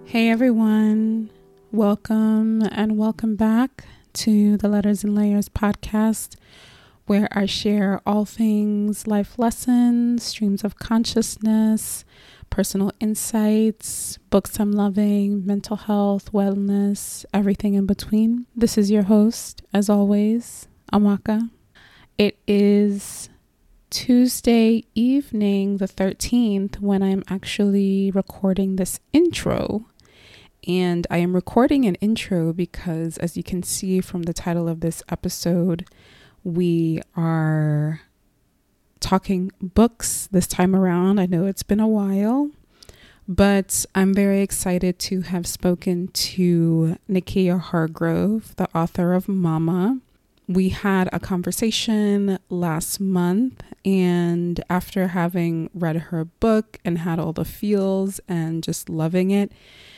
Hey everyone, welcome and welcome back to the Letters and Layers podcast, where I share all things life lessons, streams of consciousness, personal insights, books I'm loving, mental health, wellness, everything in between. This is your host, as always, Amaka. It is Tuesday evening, the 13th, when I'm actually recording this intro. And I am recording an intro because, as you can see from the title of this episode, we are talking books this time around. I know it's been a while, but I'm very excited to have spoken to Nikia Hargrove, the author of Mama. We had a conversation last month, and after having read her book and had all the feels and just loving it,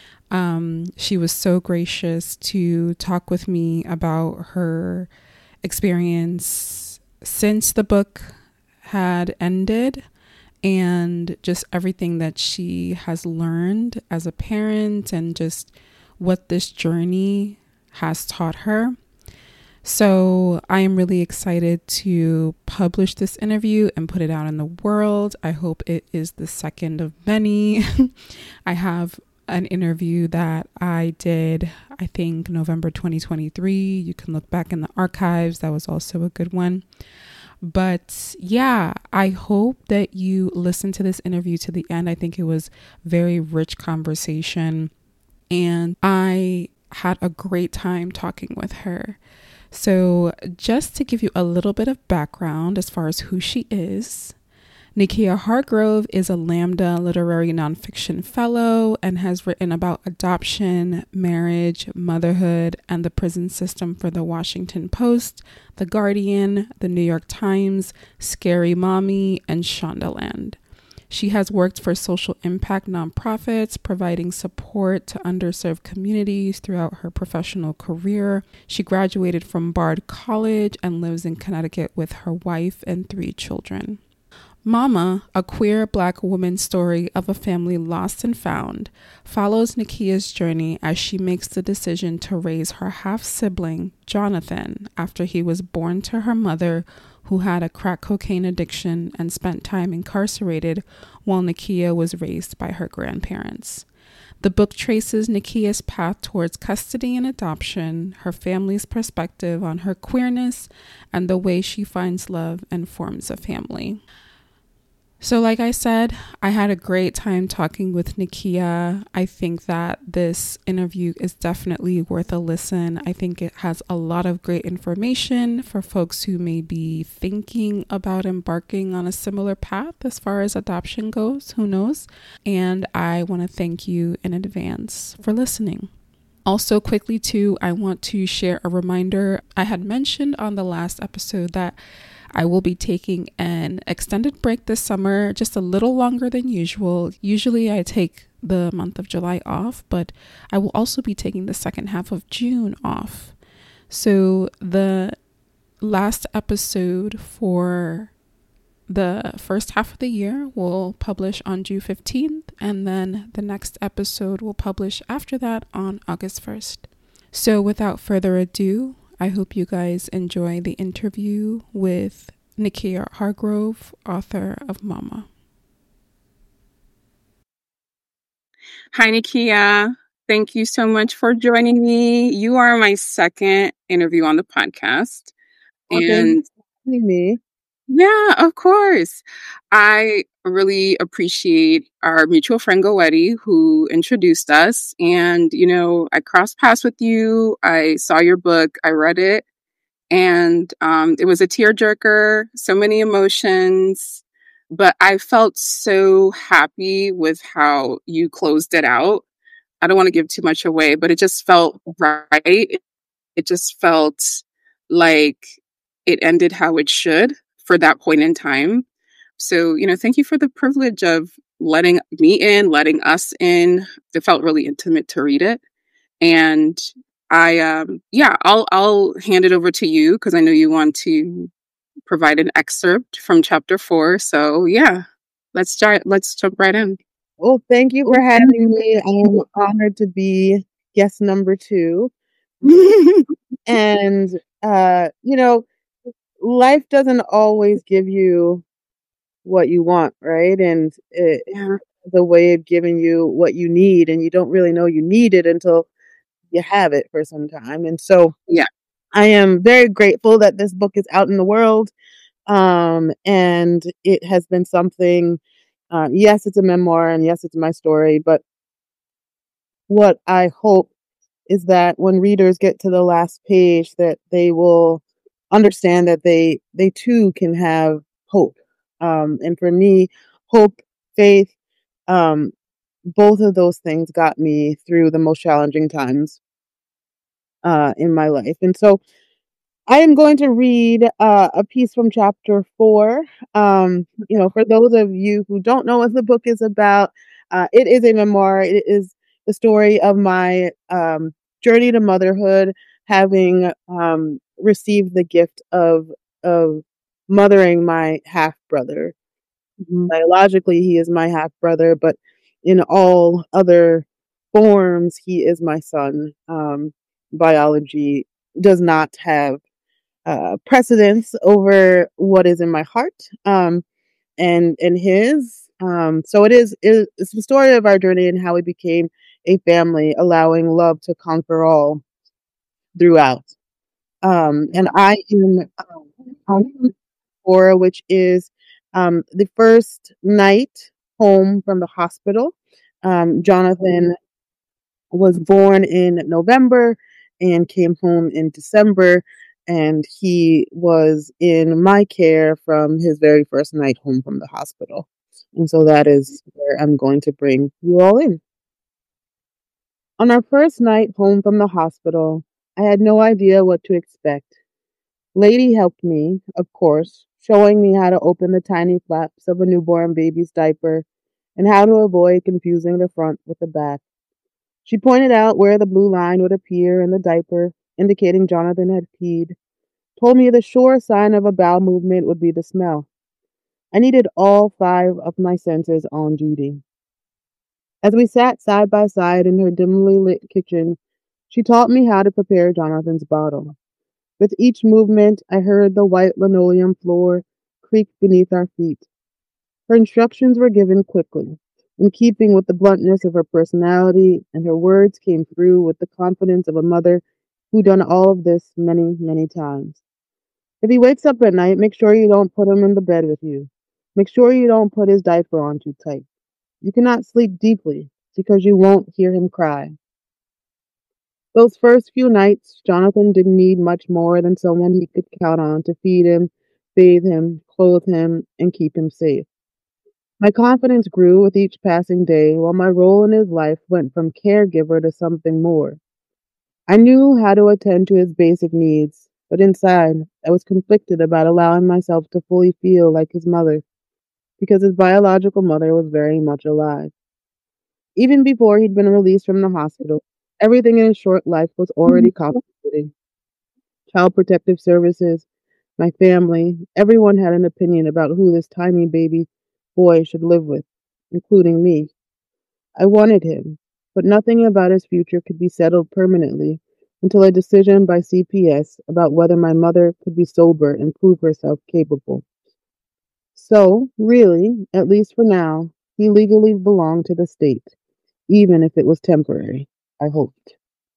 she was so gracious to talk with me about her experience since the book had ended and just everything that she has learned as a parent and just what this journey has taught her. So I am really excited to publish this interview and put it out in the world. I hope it is the second of many. I have an interview that I did, I think November 2023. You can look back in the archives. That was also a good one. But yeah, I hope that you listen to this interview to the end. I think it was very rich conversation, and I had a great time talking with her. So just to give you a little bit of background as far as who she is, Nikia Hargrove is a Lambda Literary Nonfiction Fellow and has written about adoption, marriage, motherhood, and the prison system for The Washington Post, The Guardian, The New York Times, Scary Mommy, and Shondaland. She has worked for social impact nonprofits, providing support to underserved communities throughout her professional career. She graduated from Bard College and lives in Connecticut with her wife and 3 children. Mama, a queer Black woman's story of a family lost and found, follows Nikia's journey as she makes the decision to raise her half-sibling, Jonathan, after he was born to her mother, who had a crack cocaine addiction and spent time incarcerated while Nikia was raised by her grandparents. The book traces Nikia's path towards custody and adoption, her family's perspective on her queerness, and the way she finds love and forms a family. So like I said, I had a great time talking with Nikia. I think that this interview is definitely worth a listen. I think it has a lot of great information for folks who may be thinking about embarking on a similar path as far as adoption goes. Who knows? And I want to thank you in advance for listening. Also, quickly too, I want to share a reminder. I had mentioned on the last episode that I will be taking an extended break this summer, just a little longer than usual. Usually I take the month of July off, but I will also be taking the second half of June off. So the last episode for the first half of the year will publish on June 15th, and then the next episode will publish after that on August 1st. So without further ado, I hope you guys enjoy the interview with Nikia Hargrove, author of Mama. Hi, Nikia. Thank you so much for joining me. You are my second interview on the podcast. And me. Yeah, of course. I really appreciate our mutual friend Goetti, who introduced us. And, I crossed paths with you. I saw your book. I read it. And it was a tearjerker, so many emotions. But I felt so happy with how you closed it out. I don't want to give too much away, but it just felt right. It just felt like it ended how it should for that point in time. So, thank you for the privilege of letting me in, letting us in. It felt really intimate to read it. And I'll hand it over to you because I know you want to provide an excerpt from chapter 4. So yeah, let's jump right in. Well, thank you for having me. I am honored to be guest number 2. And, you know, life doesn't always give you what you want, right? And it Yeah. has a way of giving you what you need, and you don't really know you need it until you have it for some time. And so Yeah. I am very grateful that this book is out in the world. And it has been something, yes, it's a memoir, and yes, it's my story, but what I hope is that when readers get to the last page, that they will understand that they too can have hope. And for me, hope, faith, um, both of those things got me through the most challenging times in my life. And so I am going to read a piece from chapter 4. For those of you who don't know what the book is about, it is a memoir. It is the story of my journey to motherhood, having received the gift of mothering my half brother. Biologically, he is my half brother, but in all other forms, he is my son. Biology does not have precedence over what is in my heart, and his. So it's the story of our journey and how we became a family, allowing love to conquer all throughout. And I am on Cora, which is the first night home from the hospital. Jonathan was born in November and came home in December, and he was in my care from his very first night home from the hospital. And so that is where I'm going to bring you all in. On our first night home from the hospital, I had no idea what to expect. Lady helped me, of course, showing me how to open the tiny flaps of a newborn baby's diaper and how to avoid confusing the front with the back. She pointed out where the blue line would appear in the diaper, indicating Jonathan had peed, told me the sure sign of a bowel movement would be the smell. I needed all 5 of my senses on duty. As we sat side by side in her dimly lit kitchen, she taught me how to prepare Jonathan's bottle. With each movement, I heard the white linoleum floor creak beneath our feet. Her instructions were given quickly, in keeping with the bluntness of her personality, and her words came through with the confidence of a mother who'd done all of this many, many times. If he wakes up at night, make sure you don't put him in the bed with you. Make sure you don't put his diaper on too tight. You cannot sleep deeply because you won't hear him cry. Those first few nights, Jonathan didn't need much more than someone he could count on to feed him, bathe him, clothe him, and keep him safe. My confidence grew with each passing day, while my role in his life went from caregiver to something more. I knew how to attend to his basic needs, but inside, I was conflicted about allowing myself to fully feel like his mother, because his biological mother was very much alive. Even before he'd been released from the hospital, everything in his short life was already complicated. Child Protective Services, my family, everyone had an opinion about who this tiny baby boy should live with, including me. I wanted him, but nothing about his future could be settled permanently until a decision by CPS about whether my mother could be sober and prove herself capable. So, really, at least for now, he legally belonged to the state, even if it was temporary, I hoped.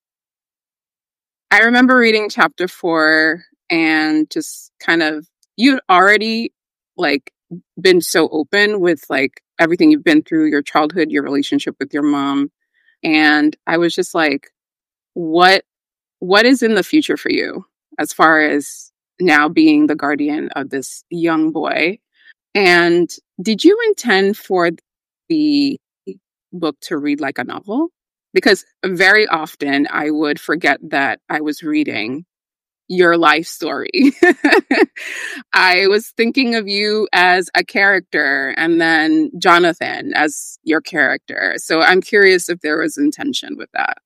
I remember reading chapter 4 and just kind of, you'd already like been so open with like everything you've been through, your childhood, your relationship with your mom. And I was just like, what is in the future for you as far as now being the guardian of this young boy? And did you intend for the book to read like a novel? Because very often I would forget that I was reading your life story. I was thinking of you as a character and then Jonathan as your character. So I'm curious if there was intention with that.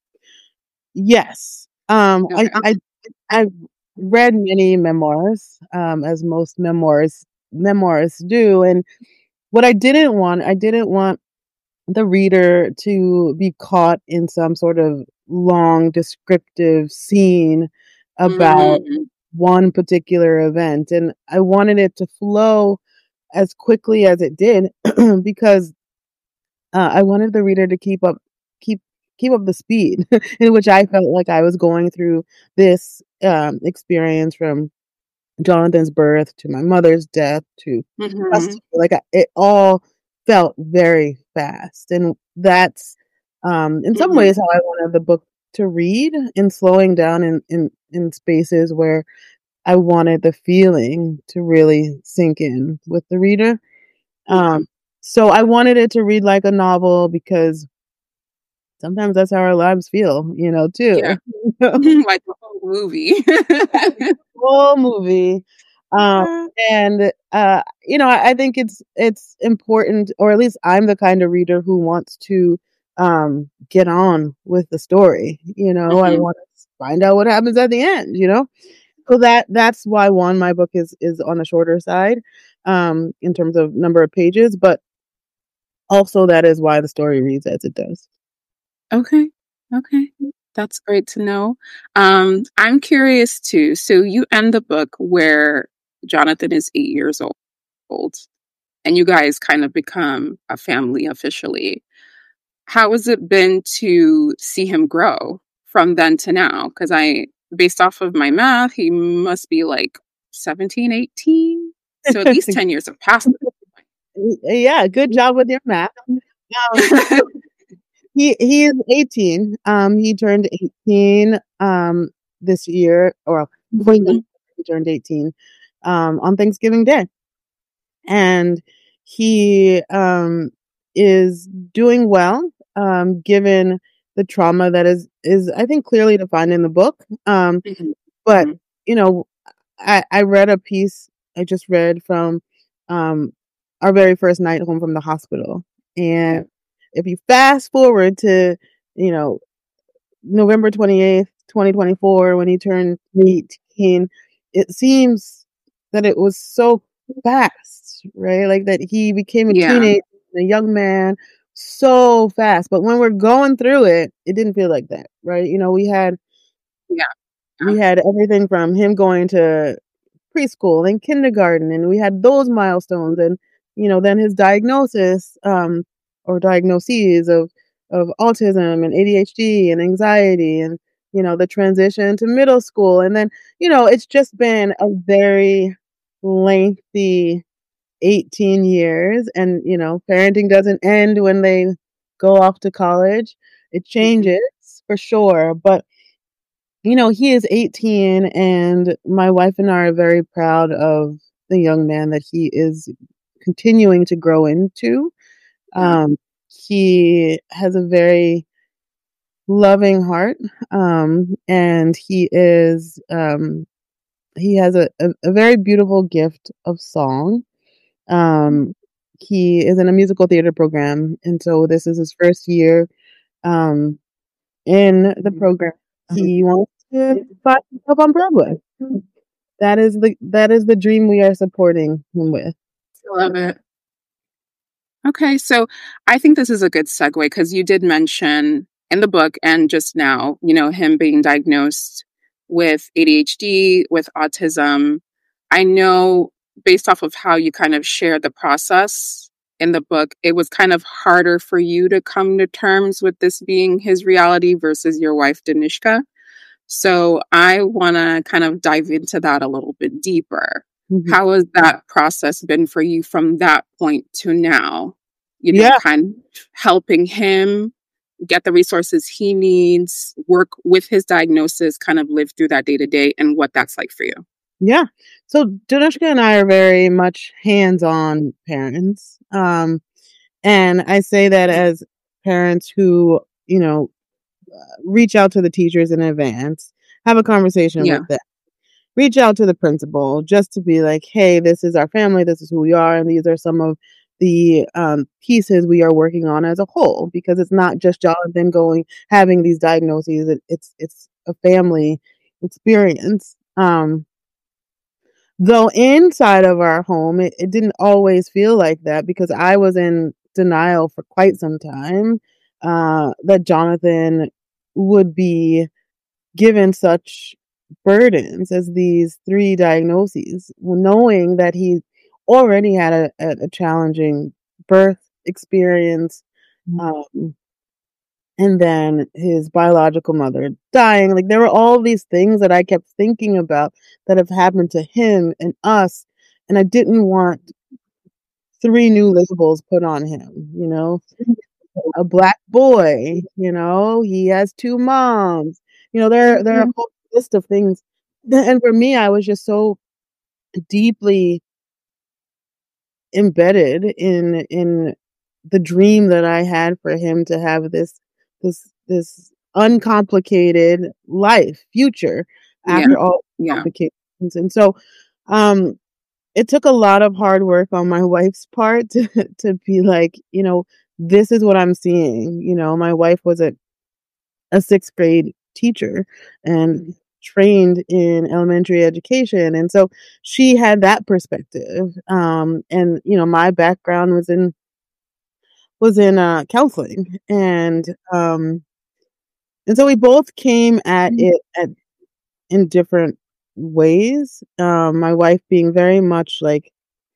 Yes. Okay. I've read many memoirs, as most memoirs do, and what I didn't want the reader to be caught in some sort of long descriptive scene about Mm, one particular event, and I wanted it to flow as quickly as it did because I wanted the reader to keep keep up the speed in which I felt like I was going through this experience from Jonathan's birth to my mother's death to mhm, custody. Like it all felt very fast, and that's in some mhm. ways how I wanted the book to read, in slowing down in spaces where I wanted the feeling to really sink in with the reader. Yeah, So I wanted it to read like a novel because sometimes that's how our lives feel, yeah. too. Like the whole movie. Whole movie. Um, Yeah. and I think it's important, or at least I'm the kind of reader who wants to get on with the story. I Mhm. want to find out what happens at the end. So that's why my book is on the shorter side, in terms of number of pages, but also that is why the story reads as it does. Okay. Okay. That's great to know. I'm curious too. So you end the book where Jonathan is 8 years old, and you guys kind of become a family officially. How has it been to see him grow from then to now? Because based off of my math, he must be like 17, 18. So at least 10 years have passed. Yeah, good job with your math. Um, he is 18. He turned 18 this year, or Mhm. he turned 18 on Thanksgiving Day. And he is doing well, given the trauma that is I think clearly defined in the book. Mhm. But Mhm. you know, I read a piece I just read from um our very first night home from the hospital. And if you fast forward to, you know, November 28th, 2024, when he turned 18, it seems that it was so fast, right? Like that he became a Yeah. teenager, a young man so fast. But when we're going through it, it didn't feel like that, right? Yeah. We had everything from him going to preschool and kindergarten, and we had those milestones, and then his diagnosis, or diagnoses of autism and ADHD and anxiety, and the transition to middle school, and then it's just been a very lengthy 18 years. And parenting doesn't end when they go off to college. It Mhm. changes for sure, but he is 18, and my wife and I are very proud of the young man that he is continuing to grow into. Yeah. Um, he has a very loving heart, and he has a very beautiful gift of song. Um, he is in a musical theater program, and so this is his first year um, in the program. He wants to find himself on Broadway. That is the dream we are supporting him with. I love it. Okay, so I think this is a good segue because you did mention in the book and just now, him being diagnosed with ADHD, with autism. I know based off of how you kind of shared the process in the book, it was kind of harder for you to come to terms with this being his reality versus your wife, Danishka. So I want to kind of dive into that a little bit deeper. Mhm. How has that process been for you from that point to now? Yeah, Kind of helping him get the resources he needs, work with his diagnosis, kind of live through that day to day and what that's like for you. yeah. So Danushka and I are very much hands-on parents. And I say that as parents who, reach out to the teachers in advance, have a conversation Yeah. with them, reach out to the principal just to be like, hey, this is our family, this is who we are, and these are some of the pieces we are working on as a whole, because it's not just Jonathan having these diagnoses. It's a family experience. Though inside of our home, it didn't always feel like that because I was in denial for quite some time, that Jonathan would be given such burdens as these 3 diagnoses, knowing that he already had a challenging birth experience, um, and then his biological mother dying. Like, there were all these things that I kept thinking about that have happened to him and us, and I didn't want 3 new labels put on him, a black boy, he has 2 moms. There are a whole list of things. And for me, I was just so deeply embedded in the dream that I had for him to have this uncomplicated life future Yeah. after all the Yeah. complications. And so it took a lot of hard work on my wife's part to be like, this is what I'm seeing. My wife was a 6th grade teacher and trained in elementary education. And so she had that perspective. And, my background was in counseling. And so we both came at it in different ways. My wife being very much like,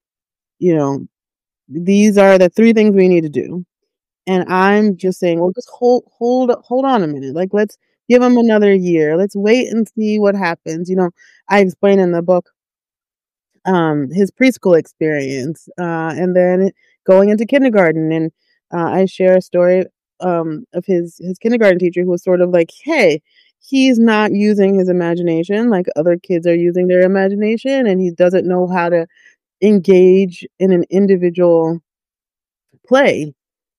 these are the 3 things we need to do. And I'm just saying, well, just hold on a minute. Like, let's give him another year. Let's wait and see what happens. I explain in the book, his preschool experience, and then going into kindergarten. And I share a story of his kindergarten teacher who was sort of like, hey, he's not using his imagination like other kids are using their imagination, and he doesn't know how to engage in an individual play,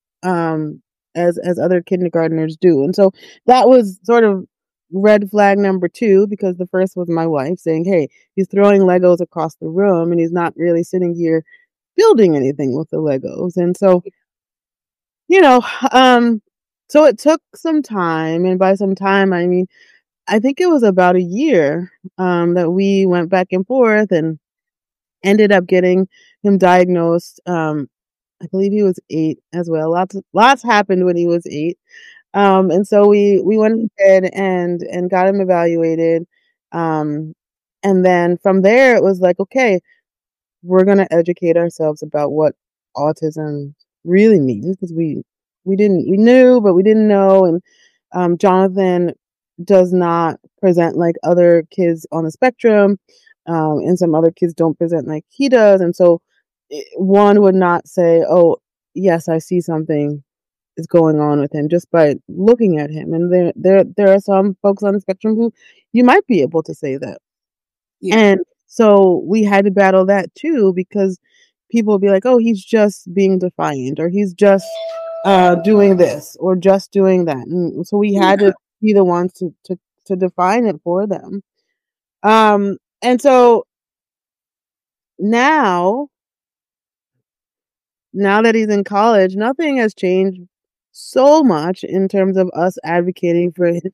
as other kindergartners do. And so that was sort of red flag number 2, because the first was my wife saying, hey, he's throwing Legos across the room and he's not really sitting here building anything with the Legos. And so, you know, so it took some time, and by some time I mean I think it was about a year, that we went back and forth and ended up getting him diagnosed. I believe he was 8 as well. Lots happened when he was 8. And so we went ahead and got him evaluated. Um, and then from there it was like, okay, we're gonna educate ourselves about what autism really means, because we knew, but we didn't know. And Jonathan does not present like other kids on the spectrum, and some other kids don't present like he does. And so one would not say, oh, yes, I see something is going on with him just by looking at him. And there are some folks on the spectrum who you might be able to say that. Yeah. And so we had to battle that too, because people would be like, oh, he's just being defiant, or he's just doing this or just doing that. And so we had to be the ones to define it for them. And so now that he's in college, nothing has changed so much in terms of us advocating for him.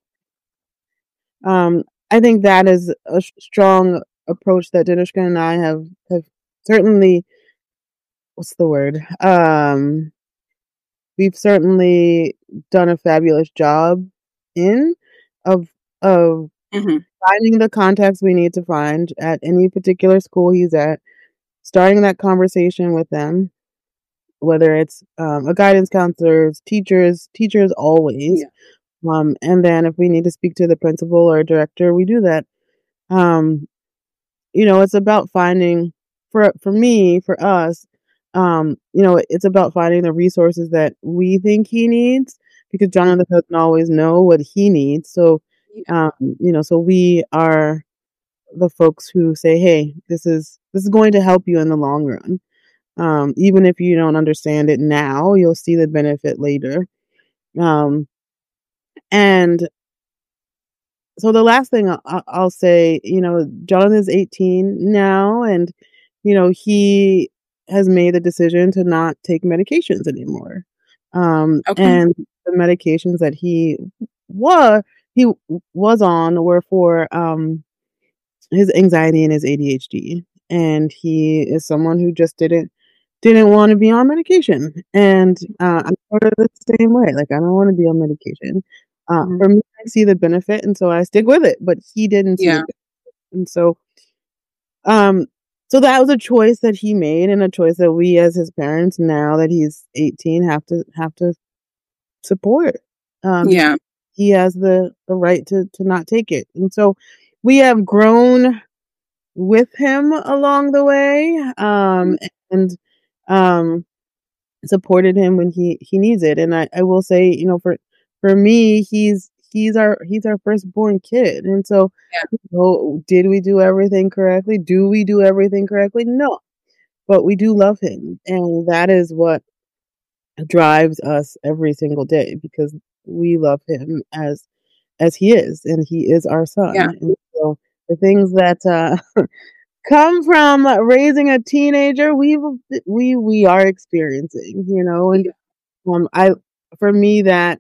I think that is a strong approach that Danushka and I have certainly, what's the word? We've certainly done a fabulous job of finding the contacts we need to find at any particular school he's at, starting that conversation with them, whether it's a guidance counselor, teachers always. And then if we need to speak to the principal or director, we do that. It's about finding, for me, for us, it's about finding the resources that we think he needs, because Jonathan doesn't always know what he needs. So, so we are the folks who say, hey, this is going to help you in the long run. Even if you don't understand it now, you'll see the benefit later. And so the last thing I'll say, Jonathan's 18 now, and, he has made the decision to not take medications anymore. And the medications that he was on were for his anxiety and his ADHD. And he is someone who just didn't didn't want to be on medication. And I'm sort of the same way. Like, I don't want to be on medication. For me, I see the benefit, and so I stick with it. But he didn't see the Yeah. benefit. And um, so that was a choice that he made, and a choice that we, as his parents, now that he's 18, have to support. Because Yeah. he has the right to not take it. And so we have grown with him along the way, and um, supported him when he needs it. And I will say, for me, he's our firstborn kid. And so, Yeah. did we do everything correctly? Do we do everything correctly? No, but we do love him, and that is what drives us every single day, because we love him as he is, and he is our son. Yeah. And so the things that come from raising a teenager, we are experiencing, and I for me, that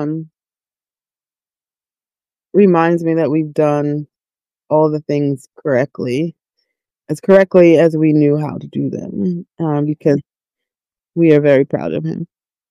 reminds me that we've done all the things correctly as we knew how to do them, because we are very proud of him.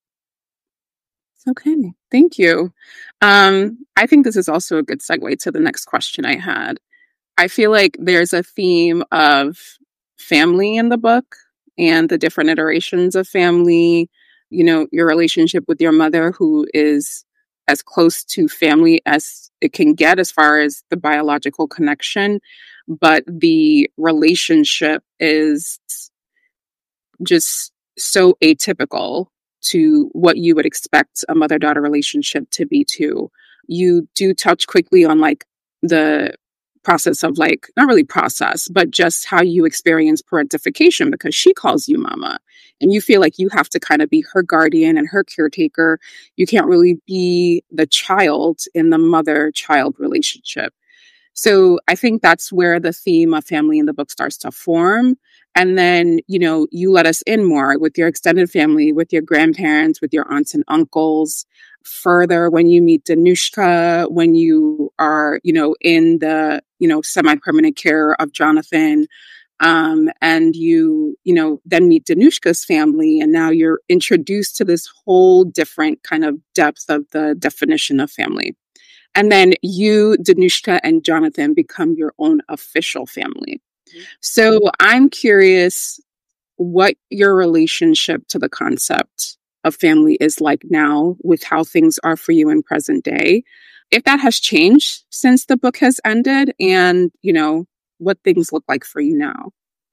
Okay. Thank you. I think this is also a good segue to the next question I had. I feel like there's a theme of family in the book and the different iterations of family, your relationship with your mother, who is as close to family as it can get as far as the biological connection, but the relationship is just so atypical to what you would expect a mother-daughter relationship to be too. You do touch quickly on like the process of like, not really process, but just how you experience parentification, because she calls you mama and you feel like you have to kind of be her guardian and her caretaker. You can't really be the child in the mother-child relationship. So I think that's where the theme of family in the book starts to form. And then, you let us in more with your extended family, with your grandparents, with your aunts and uncles. Further, when you meet Danushka, when you are, in the, semi-permanent care of Jonathan, and then meet Danushka's family. And now you're introduced to this whole different kind of depth of the definition of family. And then you, Danushka, and Jonathan become your own official family. So I'm curious what your relationship to the concept of family is like now, with how things are for you in present day. If that has changed since the book has ended, and, what things look like for you now.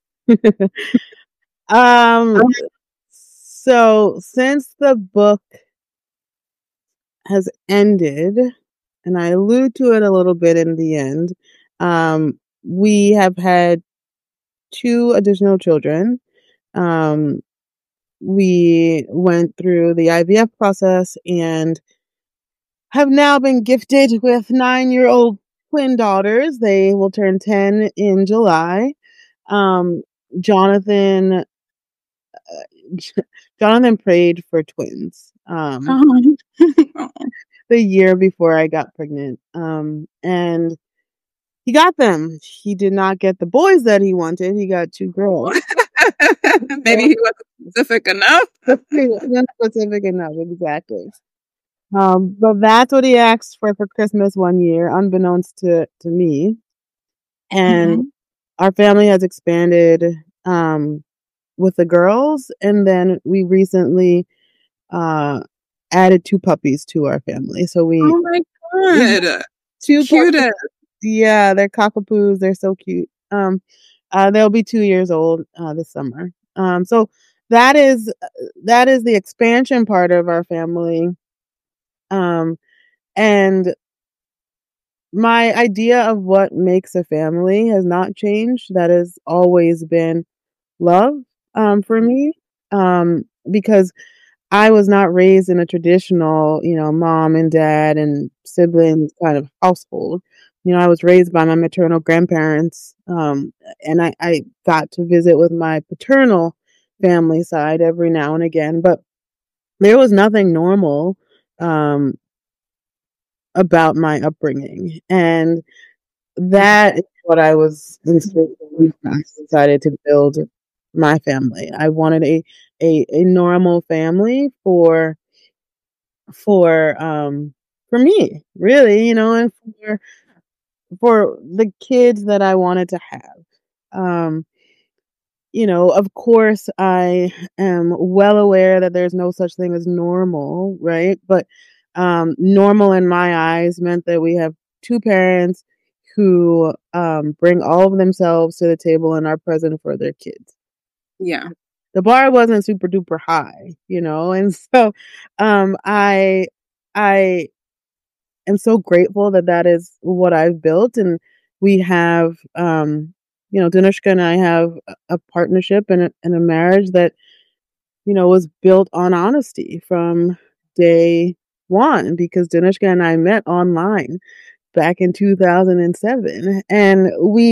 So since the book has ended, and I allude to it a little bit in the end, we have had 2 additional children. We went through the IVF process and have now been gifted with 9-year-old twin daughters. They will turn 10 in July. Jonathan Jonathan prayed for twins the year before I got pregnant. And he got them. He did not get the boys that he wanted. He got 2 girls. Maybe he wasn't specific enough. He wasn't specific enough, exactly. But that's what he asked for Christmas one year, unbeknownst to me. And our family has expanded with the girls, and then we recently added 2 puppies to our family. So Oh my God. 2 Cute. puppies. Yeah, they're cockapoos. They're so cute. They'll be 2 years old this summer. So that is the expansion part of our family. And my idea of what makes a family has not changed. That has always been love, for me, because I was not raised in a traditional, mom and dad and siblings kind of household. I was raised by my maternal grandparents, and I got to visit with my paternal family side every now and again, but there was nothing normal about my upbringing, and that is what I was instinctively decided to build my family. I wanted a normal family for me, really, and for the kids that I wanted to have. Um, of course, I am well aware that there's no such thing as normal, right? But normal in my eyes meant that we have two parents who bring all of themselves to the table and are present for their kids. Yeah. The bar wasn't super duper high, and so I am so grateful that that is what I've built, and we have Danushka and I have a partnership and a marriage that was built on honesty from day one, because Danushka and I met online back in 2007, and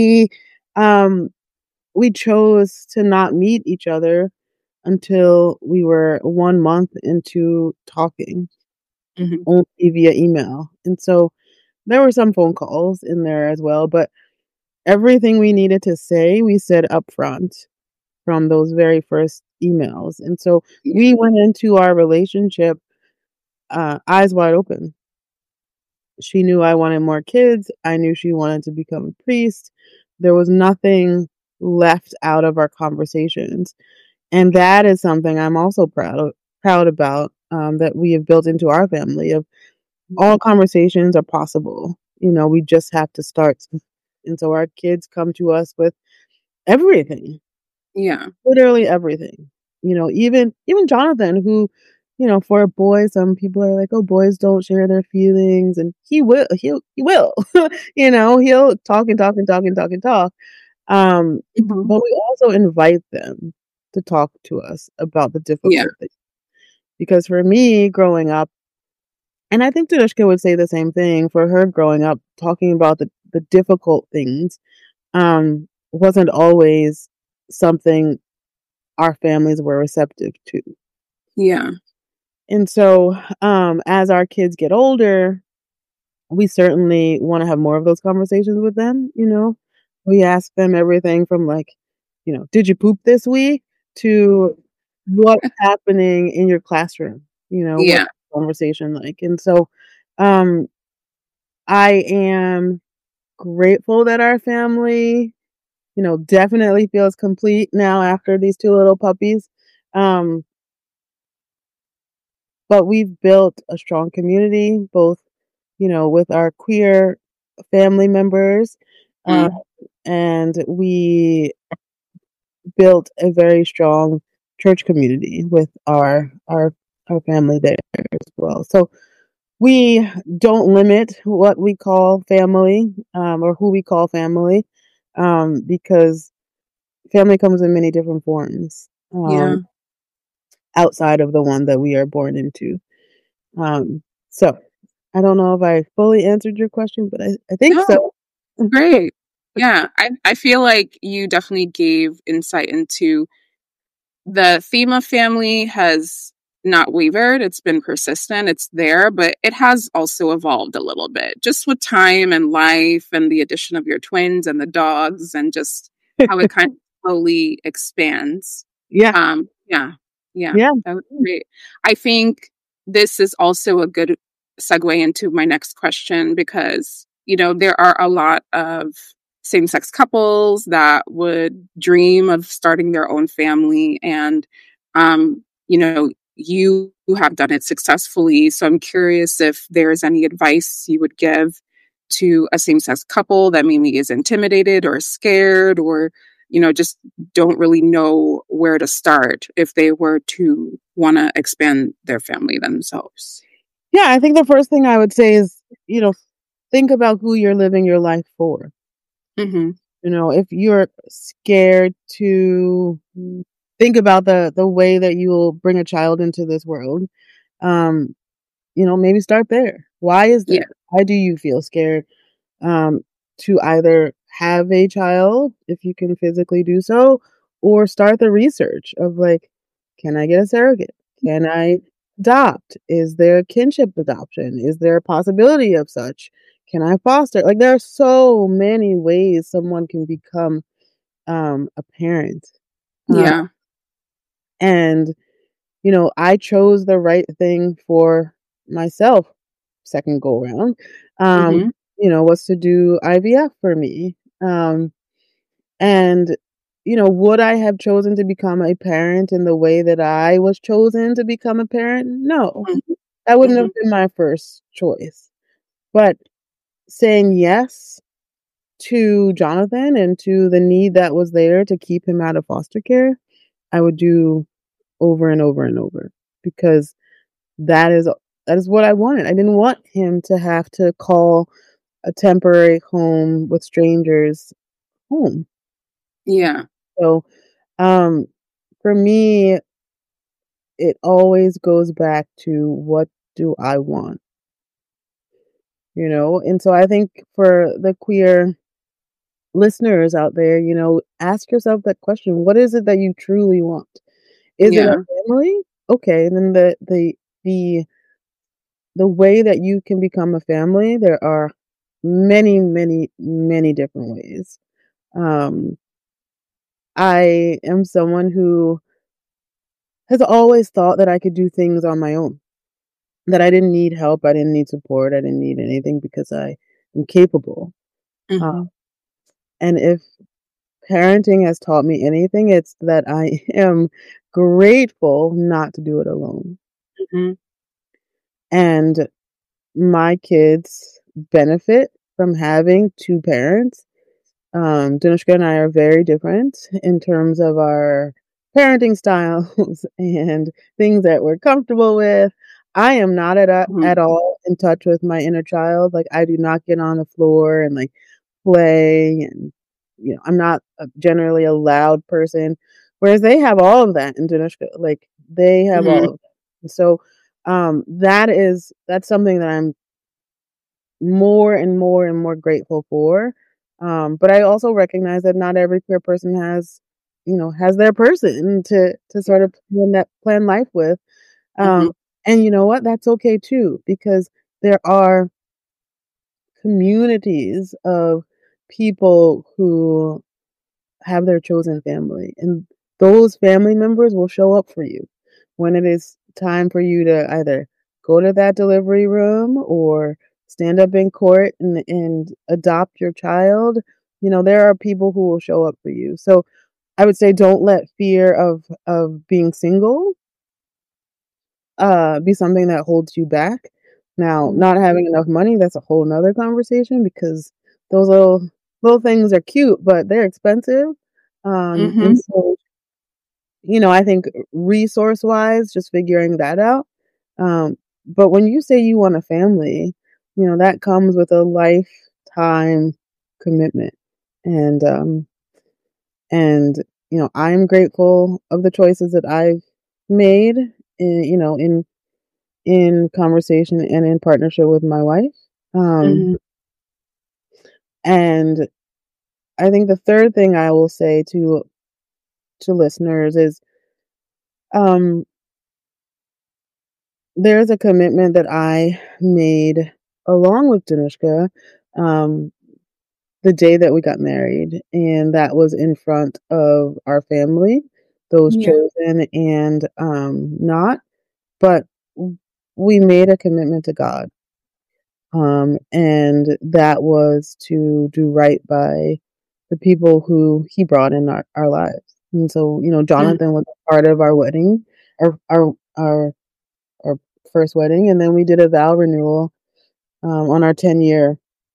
we chose to not meet each other until we were 1 month into talking, only via email. And so there were some phone calls in there as well, but everything we needed to say, we said up front from those very first emails. And so we went into our relationship eyes wide open. She knew I wanted more kids. I knew she wanted to become a priest. There was nothing left out of our conversations. And that is something I'm also proud about, that we have built into our family. Of all conversations are possible. We just have to start. And so our kids come to us with everything. Yeah. Literally everything. Even Jonathan, who, for a boy, some people are like, oh, boys don't share their feelings, and he will. He will. He'll talk and talk and talk and talk and talk. But we also invite them to talk to us about the difficult things. Because for me, growing up, and I think Danushka would say the same thing, for her growing up, talking about the difficult things wasn't always something our families were receptive to. Yeah. And so as our kids get older, we certainly want to have more of those conversations with them. We ask them everything from, like, did you poop this week, to what's happening in your classroom, what's the conversation like. And so I am grateful that our family, definitely feels complete now after these two little puppies. But we've built a strong community, both, with our queer family members, and we built a very strong church community with our family there as well. So we don't limit what we call family, or who we call family, because family comes in many different forms, outside of the one that we are born into. So I don't know if I fully answered your question, but I think so. Great. Yeah. I feel like you definitely gave insight into the theme of family has not wavered. It's been persistent. It's there, but it has also evolved a little bit, just with time and life and the addition of your twins and the dogs, and just how it kind of slowly expands. Yeah. Yeah. That was great. I think this is also a good segue into my next question, because, there are a lot of same-sex couples that would dream of starting their own family, and you have done it successfully. So I'm curious if there's any advice you would give to a same-sex couple that maybe is intimidated or scared, or just don't really know where to start if they were to want to expand their family themselves. Yeah, I think the first thing I would say is, think about who you're living your life for. If you're scared to think about the way that you will bring a child into this world, maybe start there. Why is that? Why do you feel scared to either have a child, if you can physically do so, or start the research of, like, can I get a surrogate? Can I adopt? Is there kinship adoption? Is there a possibility of such? Can I foster? Like, there are so many ways someone can become a parent. Uh, Yeah. and, I chose the right thing for myself second go round, Mm-hmm. was to do IVF for me. And, would I have chosen to become a parent in the way that I was chosen to become a parent? No, that wouldn't Mm-hmm. have been my first choice. But saying yes to Jonathan and to the need that was there to keep him out of foster care, I would do over and over and over because that is that is what I wanted. I didn't want him to have to call a temporary home with strangers home. Yeah. So, um, for me, it always goes back to what do I want, And so I think for the queer listeners out there, ask yourself that question. What is it that you truly want? Is it a Yeah. family? Okay, then the the way that you can become a family, there are many, many, many different ways. Um, I am someone who has always thought that I could do things on my own, that I didn't need help, I didn't need support, I didn't need anything because I am capable. Uh, Mm-hmm. and if parenting has taught me anything, it's that I am grateful not to do it alone. Mm-hmm. And my kids benefit from having two parents. Danushka and I are very different in terms of our parenting styles and things that we're comfortable with. I am not at all in touch with my inner child. Like I do not get on the floor and like play and I'm not generally a loud person, whereas they have all of that in Danushka. Like they have Mm-hmm. all of that. So that's something that I'm more and more and more grateful for. But I also recognize that not every queer person has their person to sort of plan life with. Mm-hmm. And you know what? That's okay too, because there are communities of people who have their chosen family, and those family members will show up for you when it is time for you to either go to that delivery room or stand up in court and adopt your child. There are people who will show up for you. So I would say don't let fear of being single be something that holds you back. Now, not having enough money, that's a whole nother conversation because those little things are cute, but they're expensive. Mm-hmm. And so, I think resource wise, just figuring that out. But when you say you want a family, that comes with a lifetime commitment. And and I'm grateful of the choices that I've made in conversation and in partnership with my wife. Um, Mm-hmm. and I think the third thing I will say to listeners is um, there's a commitment that I made along with Danushka um, the day that we got married, and that was in front of our family, those Yeah. chosen and not, but we made a commitment to God. And that was to do right by the people who he brought in our lives. And so, Jonathan was a part of our wedding, our our our, our first wedding, and then we did a vow renewal on our 10-year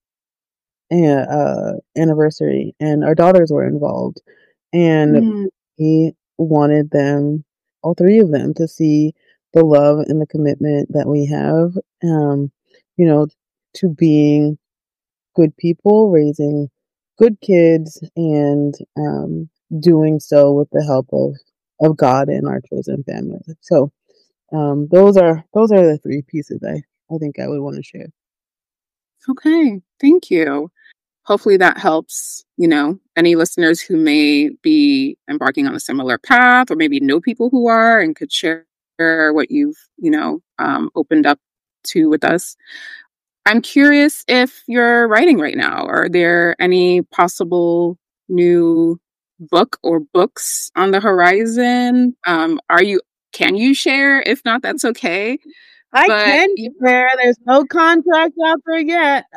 anniversary, and our daughters were involved, and Mm-hmm. he wanted them, all three of them, to see the love and the commitment that we have, um, you know, to being good people, raising good kids, and doing so with the help of God and our chosen family. So those are the three pieces I think I would want to share. Okay. Thank you. Hopefully that helps, any listeners who may be embarking on a similar path or maybe know people who are and could share what you've, opened up to with us. I'm curious if you're writing right now. Are there any possible new book or books on the horizon? Can you share? If not, that's okay. I But can share. There's no contract out there yet.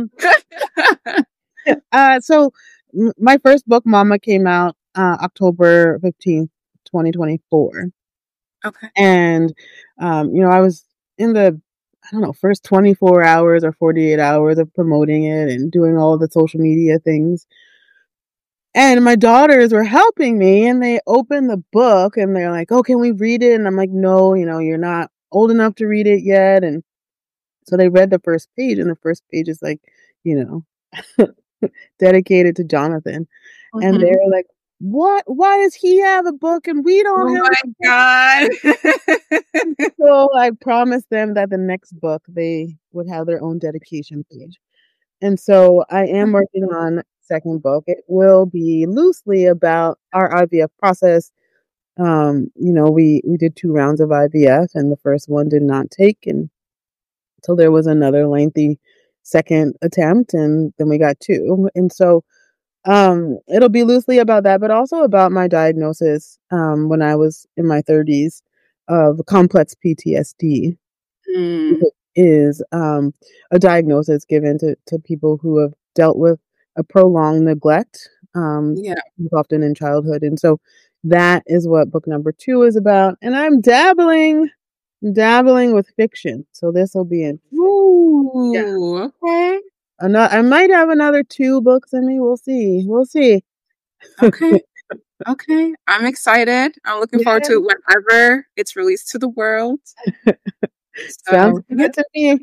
So my first book, Mama, came out October 15th, 2024. Okay. And I was in the, I don't know, first 24 hours or 48 hours of promoting it and doing all the social media things. And my daughters were helping me, and they opened the book and they're like, "Oh, can we read it?" And I'm like, "No, you're not old enough to read it yet." And so they read the first page, and the first page is like, you know, dedicated to Jonathan. And Mhm. they're like, "What? Why does he have a book and we don't Oh have my a book?" God. So I promised them that the next book they would have their own dedication page. And so I am working on second book. It will be loosely about our IVF process. We did 2 rounds of IVF, and the first one did not take, and so there was another lengthy second attempt, and then we got 2. And so it'll be loosely about that, but also about my diagnosis when I was in my 30s of complex PTSD. Mm, It is a diagnosis given to people who have dealt with a prolonged neglect, yeah. often in childhood. And so that is what book number 2 is about. And I'm dabbling with fiction. So this will be in, yeah. Ooh, okay. I might have another 2 books in me. We'll see. We'll see. Okay. Okay. I'm excited. I'm looking forward Yeah, to it whenever it's released to the world. sounds So, yeah. good to me.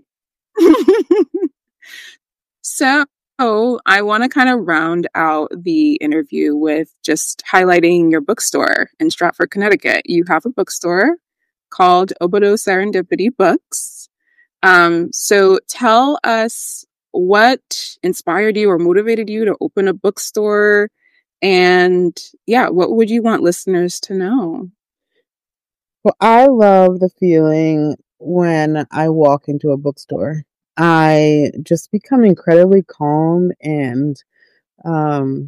So, I want to kind of round out the interview with just highlighting your bookstore in Stratford, Connecticut. You have a bookstore called Obodo Serendipity Books. So tell us what inspired you or motivated you to open a bookstore, and yeah, what would you want listeners to know? Well, I love the feeling when I walk into a bookstore. I just become incredibly calm um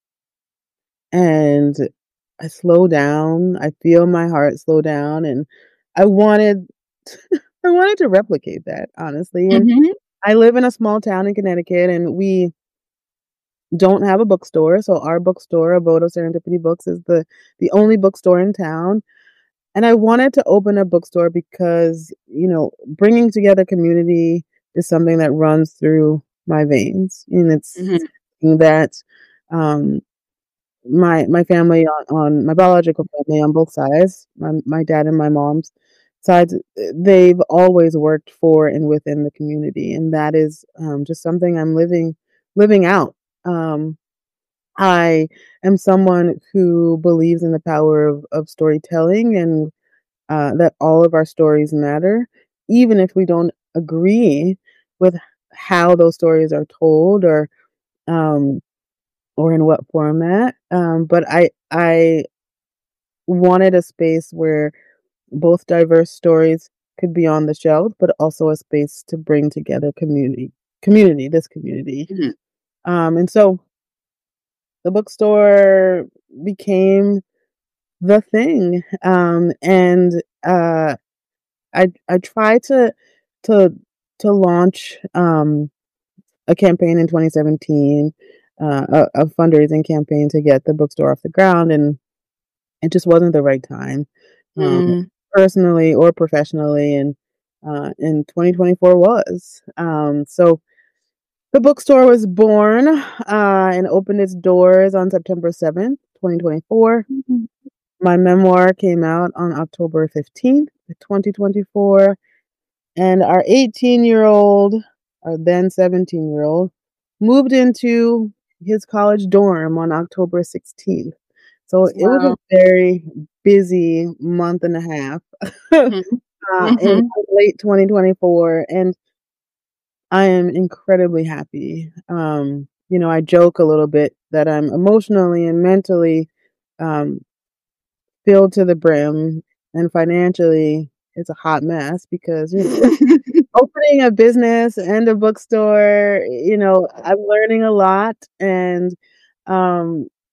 and I slow down. I feel my heart slow down, and I wanted I wanted to replicate that, honestly. And Mm-hmm. I live in a small town in Connecticut, and we don't have a bookstore, so our bookstore, Abodo Serendipity Books, is the only bookstore in town. And I wanted to open a bookstore because, bringing together community is something that runs through my veins. And it's Mm-hmm. something that um, my family on my biological family on both sides, my dad and my mom's sides, they've always worked for and within the community. And that is just something I'm living out. Um, I am someone who believes in the power of storytelling, and that all of our stories matter, even if we don't agree with how those stories are told um, or in what format. But I wanted a space where both diverse stories could be on the shelf, but also a space to bring together this community. Mm-hmm. And so the bookstore became the thing. And I tried to to launch a campaign in 2017, a fundraising campaign to get the bookstore off the ground, and it just wasn't the right time, um, Mm-hmm. personally or professionally. And 2024 was. So the bookstore was born and opened its doors on September 7th, 2024. My memoir came out on October 15th, 2024. And our 18-year-old, or then 17-year-old, moved into his college dorm on October 16th. So it was a Wow. very busy month and a half Mm-hmm. in Mm-hmm. late 2024. And I am incredibly happy. I joke a little bit that I'm emotionally and mentally um, filled to the brim, and financially, it's a hot mess because, opening a business and a bookstore, I'm learning a lot, and um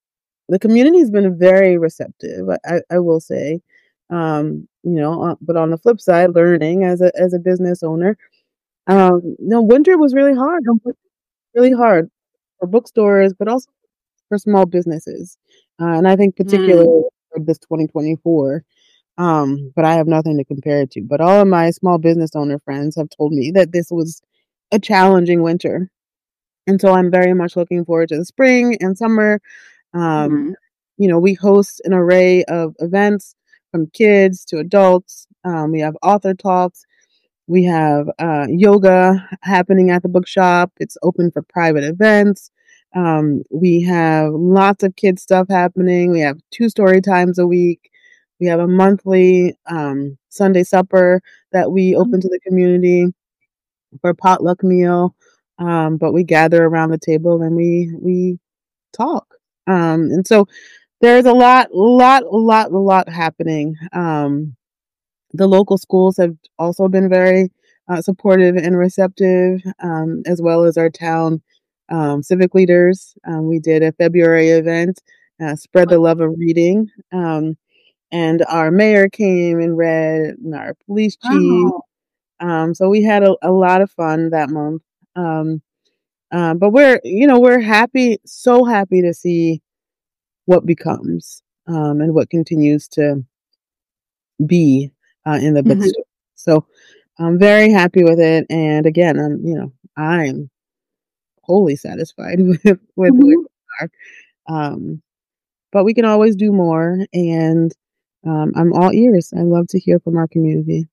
the community's been very receptive, I will say. But on the flip side, learning as a business owner, winter was really hard for bookstores, but also for small businesses. And I think Mm. particularly for this 2024, but I have nothing to compare it to. But all of my small business owner friends have told me that this was a challenging winter. And so I'm very much looking forward to the spring and summer. Um, Mhm. we host an array of events from kids to adults. We have author talks. We have yoga happening at the bookshop. It's open for private events. We have lots of kids stuff happening. We have 2 story times a week. We have a monthly Sunday supper that we open to the community for a potluck meal. But we gather around the table and we talk. And so there's a lot happening. The local schools have also been very supportive and receptive, as well as our town civic leaders. We did a February event, Spread the Love of Reading, and our mayor came and read, and our police chief. Wow. So we had a lot of fun that month. Um, but we're happy, so happy to see what becomes and what continues to be in the Mhm. bookstore. So I'm very happy with it. And again, I'm wholly satisfied with where we Mhm. are. Um, but we can always do more. And I'm all ears. I love to hear from our community.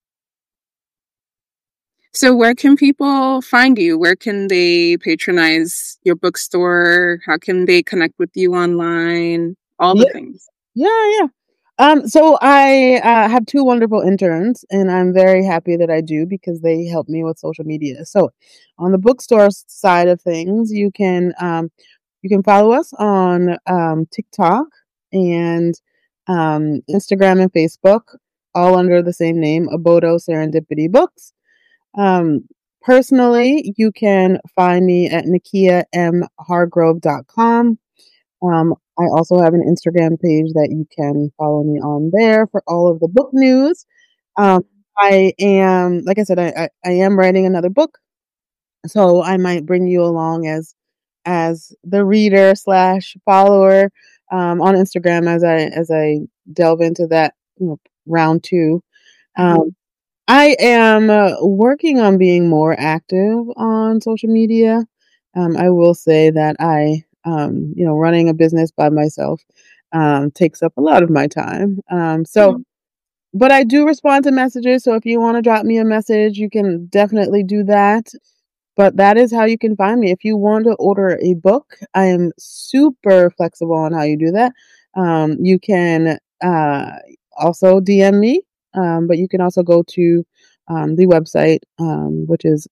So where can people find you? Where can they patronize your bookstore? How can they connect with you online? All the Yeah, things. yeah. So I have 2 wonderful interns, and I'm very happy that I do because they help me with social media. So on the bookstore side of things, you can follow us on TikTok and Instagram and Facebook, all under the same name, Abodo Serendipity Books. Um, Personally, you can find me at nikiamhargrove.com. I also have an Instagram page that you can follow me on there for all of the book news. Um, I am, like I said, I am writing another book, so I might bring you along as the reader slash follower on Instagram as I delve into that, round two. Um, I am working on being more active on social media. I will say that running a business by myself takes up a lot of my time. Mhm. But I do respond to messages. So if you want to drop me a message, you can definitely do that. But that is how you can find me. If you want to order a book, I am super flexible on how you do that. You can also DM me, but you can also go to the website, which is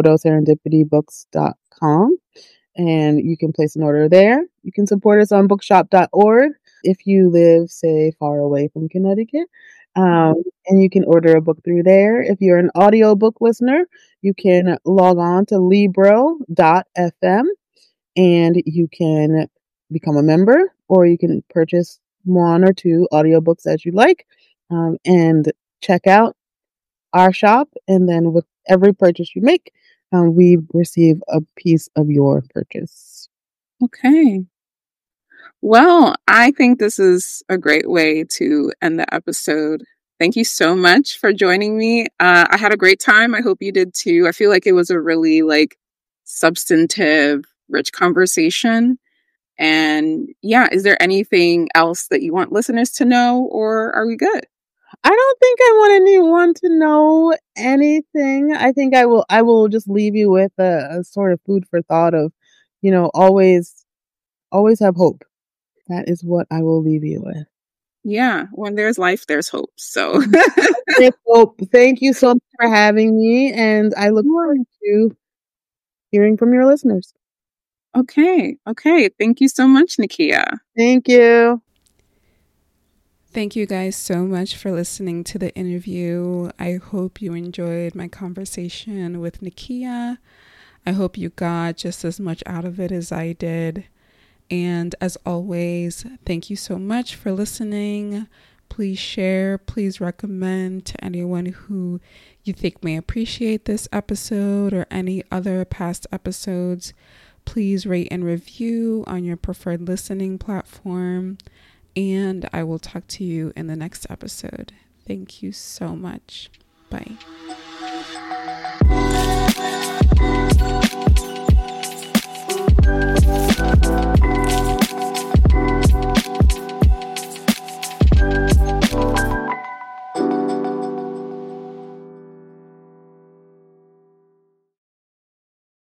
abodoserendipitybooks.com, and you can place an order there. You can support us on bookshop.org if you live, say, far away from Connecticut. And you can order a book through there. If you're an audiobook listener, you can log on to libro.fm and you can become a member, or you can purchase 1 or 2 audiobooks as you like, and check out our shop. And then with every purchase you make, we receive a piece of your purchase. Okay. Well, I think this is a great way to end the episode. Thank you so much for joining me. I had a great time. I hope you did too. I feel like it was a really substantive, rich conversation. And yeah, is there anything else that you want listeners to know, or are we good? I don't think I want anyone to know anything. I think I will just leave you with a sort of food for thought of, always have hope. That is what I will leave you with. Yeah, when there's life, there's hope. So, With hope. Thank you so much for having me, and I look forward to hearing from your listeners. okay. Okay. Thank you so much, Nakia. Thank you. Thank you guys so much for listening to the interview. I hope you enjoyed my conversation with Nakia. I hope you got just as much out of it as I did. And as always, thank you so much for listening. Please share, please recommend to anyone who you think may appreciate this episode or any other past episodes. Please rate and review on your preferred listening platform. And I will talk to you in the next episode. Thank you so much. Bye.